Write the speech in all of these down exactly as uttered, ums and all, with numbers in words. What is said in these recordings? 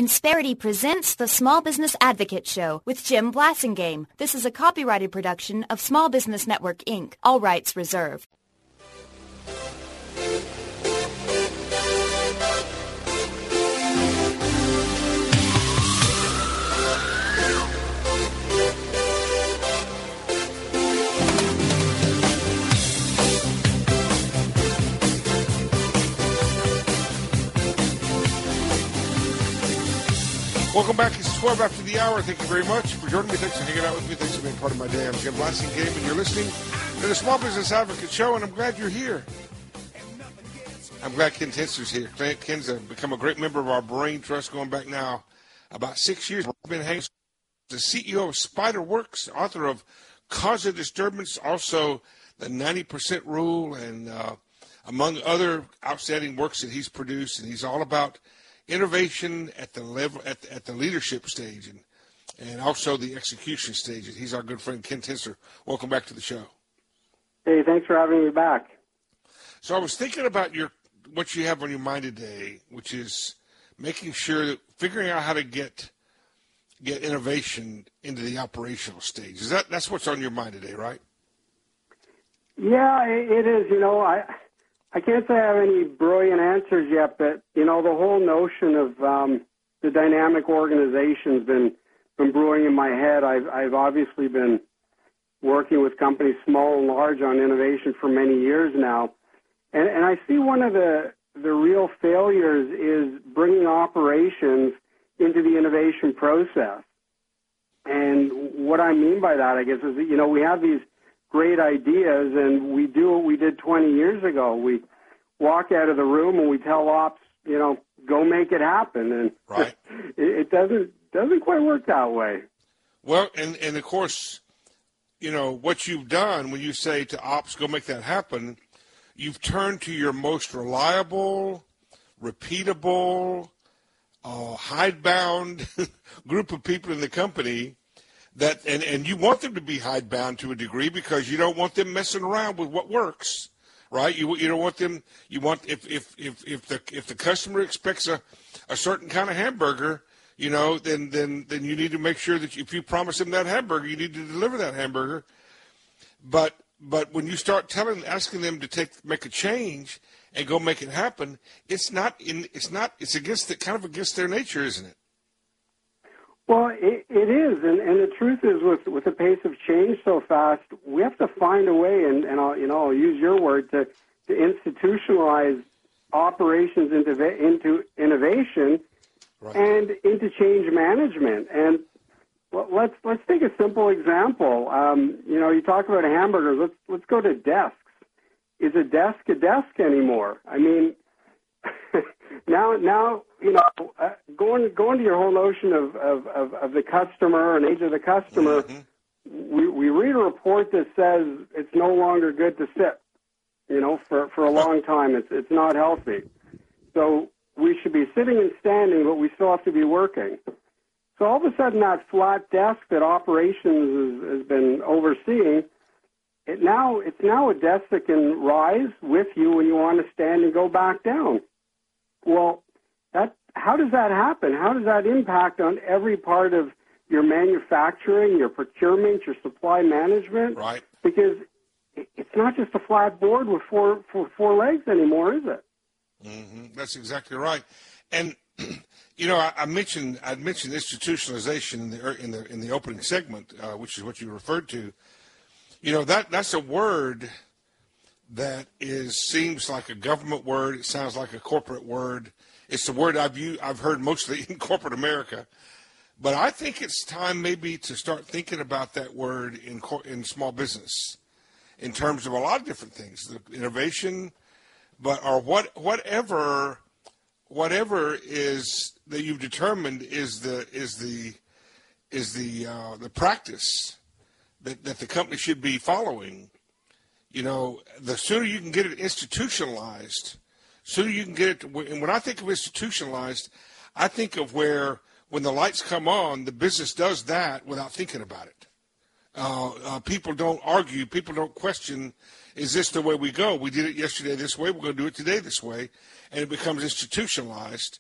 Insperity presents the Small Business Advocate Show with Jim Blasingame. This is a copyrighted production of Small Business Network, Incorporated. All rights reserved. Welcome back. It's twelve after the hour. Thank you very much for joining me. Thanks for hanging out with me. Thanks for being part of my day. I'm Jim Blasingame, and you're listening to the Small Business Advocate Show, and I'm glad you're here. I'm glad Ken Tenster's here. Ken's uh, become a great member of our Brain Trust going back now about six years. I've been hanging the C E O of SpiderWorks, author of Cause of Disturbance, also the ninety percent Rule, and uh, among other outstanding works that he's produced. And he's all about innovation at the level, at the, at the leadership stage, and and also the execution stage. And he's our good friend Ken Tenster. Welcome back to the show. Hey, thanks for having me back. So I was thinking about your what you have on your mind today, which is making sure that figuring out how to get get innovation into the operational stage. Is that that's what's on your mind today, right? Yeah, it is. You know, I. I can't say I have any brilliant answers yet, but, you know, the whole notion of um, the dynamic organization has been, been brewing in my head. I've, I've obviously been working with companies small and large on innovation for many years now. And, and I see one of the, the real failures is bringing operations into the innovation process. And what I mean by that, I guess, is that, you know, we have these great ideas, and we do what we did twenty years ago. We walk out of the room and we tell ops, you know, go make it happen, and right. it, it doesn't doesn't quite work that way. Well, and and of course, you know what you've done when you say to ops, go make that happen. You've turned to your most reliable, repeatable, uh, hidebound group of people in the company. That and, and you want them to be hidebound to a degree because you don't want them messing around with what works, right? You you don't want them. You want if if if, if the if the customer expects a, a certain kind of hamburger, you know, then then then you need to make sure that if you promise them that hamburger, you need to deliver that hamburger. But but when you start telling asking them to take make a change and go make it happen, it's not in it's not it's against the kind of against their nature, isn't it? Well, it, it is, and, and the truth is, with with the pace of change so fast, we have to find a way, and, and I'll, you know, I'll use your word to, to institutionalize operations into into innovation right. and into change management. And well, let's let's take a simple example. Um, you know, you talk about hamburgers. Let's let's go to desks. Is a desk a desk anymore? I mean. Now, now you know, uh, going going to your whole notion of, of, of, of the customer and age of the customer, mm-hmm. we, we read a report that says it's no longer good to sit, you know, for, for a long time. It's it's not healthy. So we should be sitting and standing, but we still have to be working. So all of a sudden, that flat desk that operations has, has been overseeing, it now it's now a desk that can rise with you when you want to stand and go back down. Well, that how does that happen? How does that impact on every part of your manufacturing, your procurement, your supply management? Right. Because it's not just a flat board with four four, four legs anymore, is it? Mm-hmm. That's exactly right. And you know, I, I mentioned I mentioned institutionalization in the in the in the opening segment, uh, which is what you referred to. You know, that that's a word that is seems like a government word. It sounds like a corporate word. It's the word I've used, I've heard mostly in corporate America. But I think it's time maybe to start thinking about that word in in small business in terms of a lot of different things, the innovation, but or what whatever whatever is that you've determined is the is the is the uh, the practice that, that the company should be following. You know, the sooner you can get it institutionalized, sooner you can get it. To, and when I think of institutionalized, I think of where when the lights come on, the business does that without thinking about it. Uh, uh, people don't argue. People don't question, is this the way we go? We did it yesterday this way. We're going to do it today this way. And it becomes institutionalized.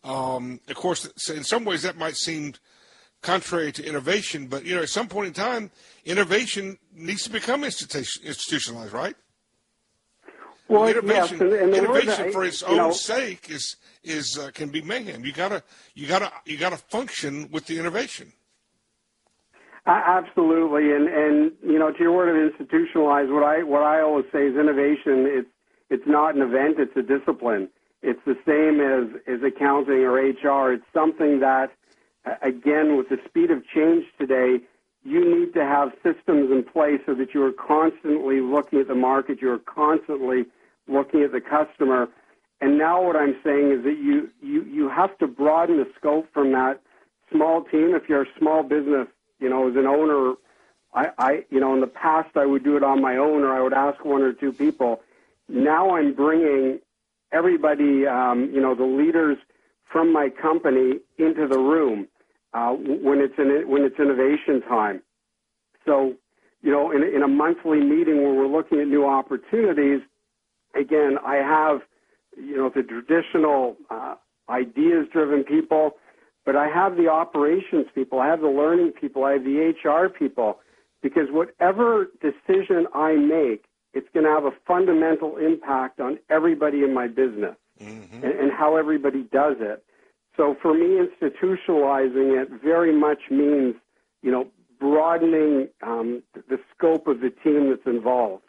Um, of course, in some ways that might seem contrary to innovation, but, you know, at some point in time, innovation needs to become institu- institutionalized, right? Well, innovation, yes, and, and innovation that, for its own know, sake is is uh, can be mayhem. You gotta you gotta you gotta function with the innovation. Uh, absolutely, and and you know, to your word of institutionalized, what I what I always say is innovation. It's it's not an event; it's a discipline. It's the same as as accounting or H R. It's something that, again, with the speed of change today, you need to have systems in place so that you are constantly looking at the market, you are constantly looking at the customer. And now what I'm saying is that you, you, you have to broaden the scope from that small team. If you're a small business, you know, as an owner, I, I you know, in the past I would do it on my own, or I would ask one or two people. Now I'm bringing everybody, um, you know, the leaders from my company into the room uh, when it's in, when it's innovation time. So, you know, in, in a monthly meeting where we're looking at new opportunities, again, I have, you know, the traditional uh, ideas-driven people, but I have the operations people, I have the learning people, I have the H R people, because whatever decision I make, it's going to have a fundamental impact on everybody in my business mm-hmm. and, and how everybody does it. So for me, institutionalizing it very much means, you know, broadening um, the scope of the team that's involved.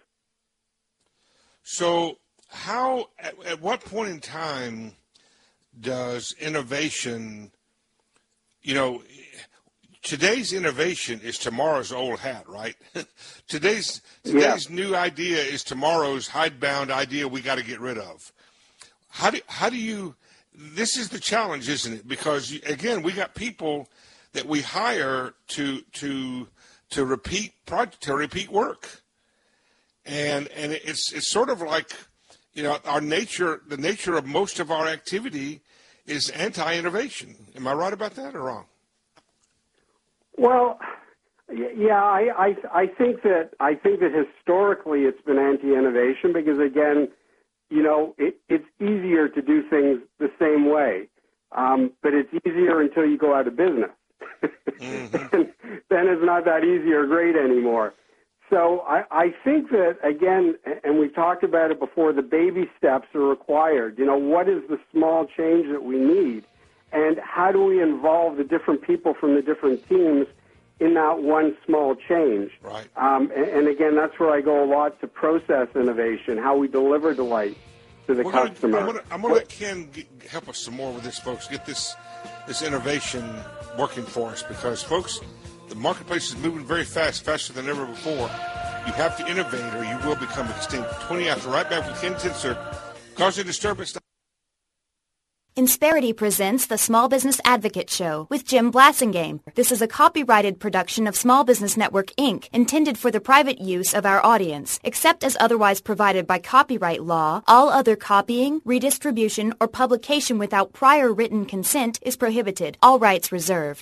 So how, at, at what point in time does innovation, you know, today's innovation is tomorrow's old hat, right? today's today's yeah. new idea is tomorrow's hidebound idea we got to get rid of. How do how do you? This is the challenge, isn't it? Because again, we got people that we hire to to to repeat project to repeat work, and and it's it's sort of like, you know, our nature, the nature of most of our activity is anti-innovation. Am I right about that or wrong? Well, yeah, I, I I think that I think that historically it's been anti-innovation because, again, you know, it, it's easier to do things the same way, um, but it's easier until you go out of business. mm-hmm. then, then it's not that easy or great anymore. So I, I think that, again, and we've talked about it before, the baby steps are required. You know, what is the small change that we need? And how do we involve the different people from the different teams in that one small change? Right. Um, and, and again, that's where I go a lot to process innovation, how we deliver delight to the We're customer. Gonna, I'm going to let Ken get, help us some more with this, folks. Get this this innovation working for us because, folks, the marketplace is moving very fast, faster than ever before. You have to innovate or you will become extinct. twenty after, right back with Ken Tinser. Cause a disturbance. Insperity presents the Small Business Advocate Show with Jim Blasingame. This is a copyrighted production of Small Business Network, Incorporated, intended for the private use of our audience. Except as otherwise provided by copyright law, all other copying, redistribution, or publication without prior written consent is prohibited. All rights reserved.